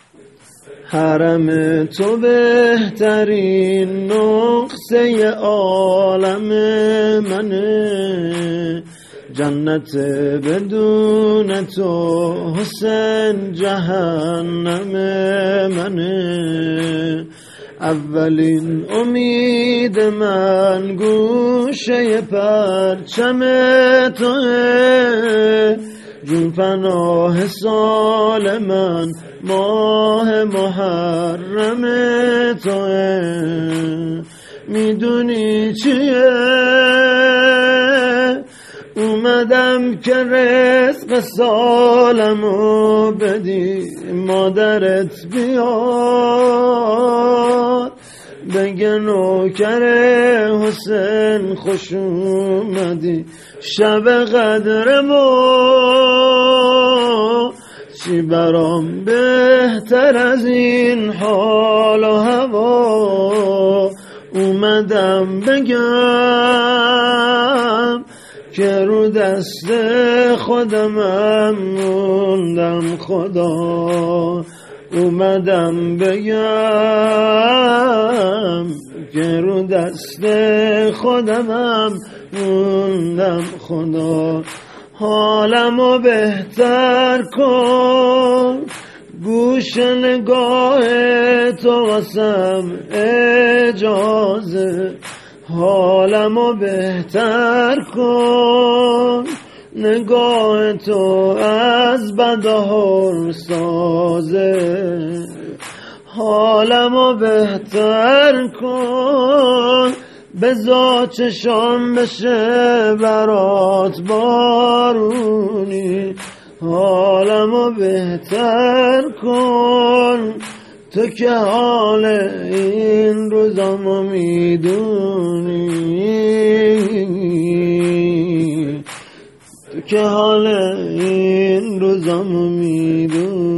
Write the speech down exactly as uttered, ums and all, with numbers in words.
حرم تو بهترین نقطه عالم منه، جنت بدون تو حسین جهنم منه. اولین امید من گوشه پرچم توه، جون پناه سال من ماه محرم توه. میدونی چیه اومدم که رزق سالمو بدی، مادرت بیاد بگه نوکر حسین خوش اومدی. شب قدر ما چی برام بهتر از این حال و هوا، اومدم بگم که رو دست خودمم موندم خدا. اومدم بگم که رو دست خودمم موندم خدا. حالمو بهتر کن، گوش نگاه تو واسم اجازه. حالمو بهتر کن، نگاه تو از بدهر سازه. حالمو بهتر کن، بذار چشام بشه برات بارونی. حالمو بهتر کن، تو که حال این روزامو میدونی، تو که حال این روزامو میدونی.